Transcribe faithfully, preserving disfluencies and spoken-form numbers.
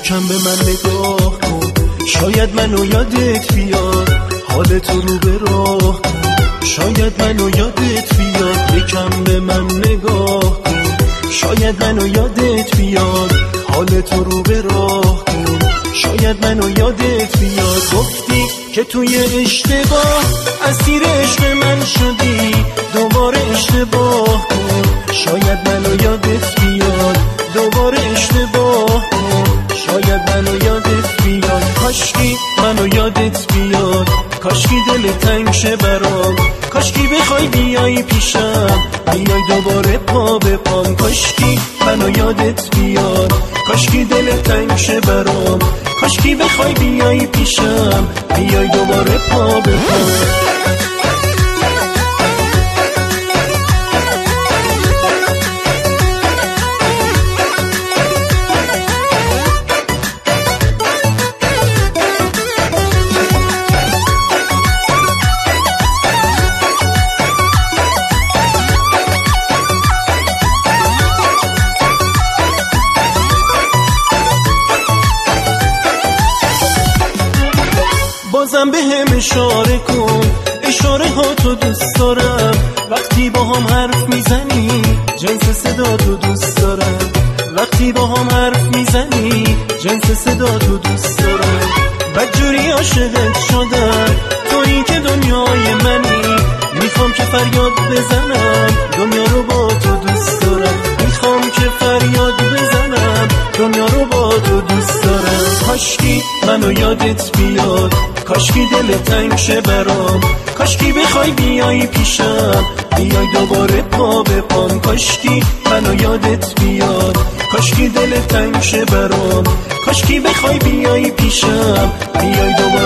یکم به من نگاه کن، شاید منو یادت بیاد، حال تو رو به راه کن، شاید منو یادت بیاد. یکم به من نگاه کن، شاید منو یادت بیاد، حال تو رو به راه کن، شاید منو یادت بیاد. گفتی که توی اشتباه اسیر عشق من شدی، دوباره اشتباه کن، شاید منو یادت بیاد، دوباره اشتباه کن، شاید منو یادت بیاد. کاشکی منو یادت بیاد، کاشکی دل تنگ شه برام، کاشکی بخوای بیای پیشم، بیای دوباره پا به پام. کاشکی منو یادت بیاد، کاشکی دل تنگ شه برام، کاشکی بخوای بیای پیشم، بیای دوباره پا به پام. بازم به هم اشاره کن، اشاره ها تو دوست دارم، وقتی با هم حرف میزنی جنس صدا تو دوست دارم، وقتی با هم حرف میزنی جنس صدا تو دوست دارم. بدجوری عاشقت شدم، تویی که دنیای منی، میخوام که فریاد بزنم، دنیا رو با تو دوست دارم، میخوام که فریاد بزنم، دنیا رو با تو دوست دارم. کاشکی منو یادت بیاد، کاشکی دل تنگ شه برام، کاشکی بخوای بیای پیشم، بیای دوباره پا به پام. کاشکی منو یادت بیاد، کاشکی دل تنگ شه برام، کاشکی بخوای بیای پیشم، بیای دوباره